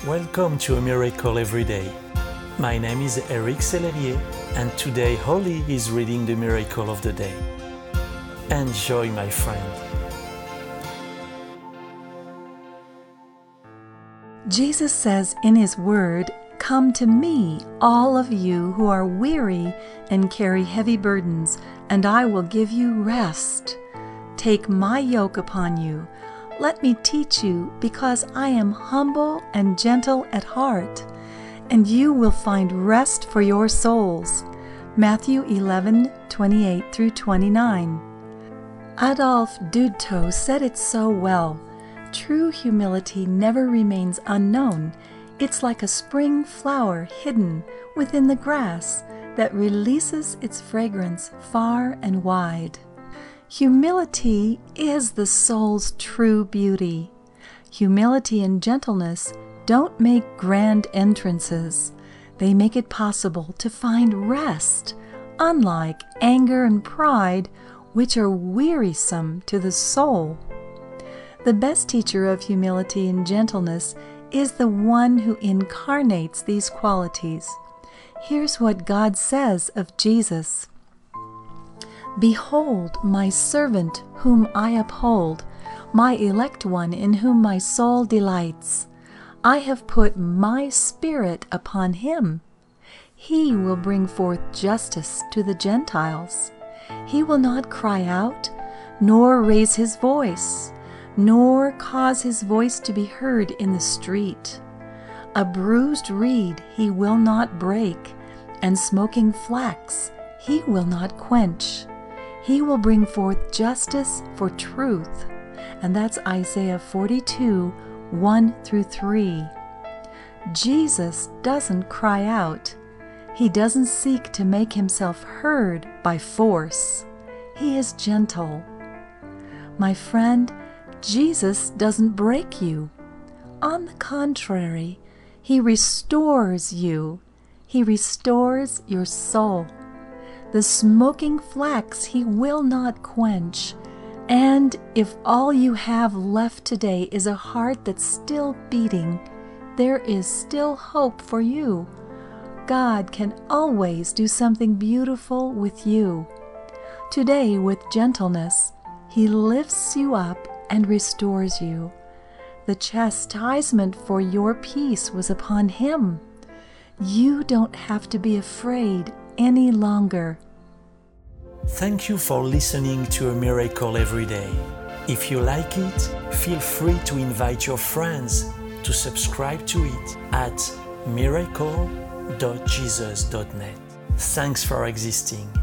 Welcome to A Miracle Every Day. My name is Eric Sellerier, and today Holly is reading the Miracle of the Day. Enjoy, my friend. Jesus says in His Word, "Come to me, all of you who are weary and carry heavy burdens, and I will give you rest. Take my yoke upon you. Let me teach you, because I am humble and gentle at heart, and you will find rest for your souls." Matthew 11:28-29. Adolphe Dutau said it so well. True humility never remains unknown. It's like a spring flower hidden within the grass that releases its fragrance far and wide. Humility is the soul's true beauty. Humility and gentleness don't make grand entrances. They make it possible to find rest, unlike anger and pride, which are wearisome to the soul. The best teacher of humility and gentleness is the one who incarnates these qualities. Here's what God says of Jesus. "Behold, my servant whom I uphold, my elect one in whom my soul delights. I have put my spirit upon him. He will bring forth justice to the Gentiles. He will not cry out, nor raise his voice, nor cause his voice to be heard in the street. A bruised reed he will not break, and smoking flax he will not quench. He will bring forth justice for truth." And that's Isaiah 42:1-3. Jesus doesn't cry out. He doesn't seek to make himself heard by force. He is gentle. My friend, Jesus doesn't break you. On the contrary, He restores you. He restores your soul. The smoking flax He will not quench. And if all you have left today is a heart that's still beating, there is still hope for you. God can always do something beautiful with you. Today, with gentleness, He lifts you up and restores you. The chastisement for your peace was upon Him. You don't have to be afraid any longer. Thank you for listening to A Miracle Every Day. If you like it, feel free to invite your friends to subscribe to it at miracle.jesus.net. Thanks for existing.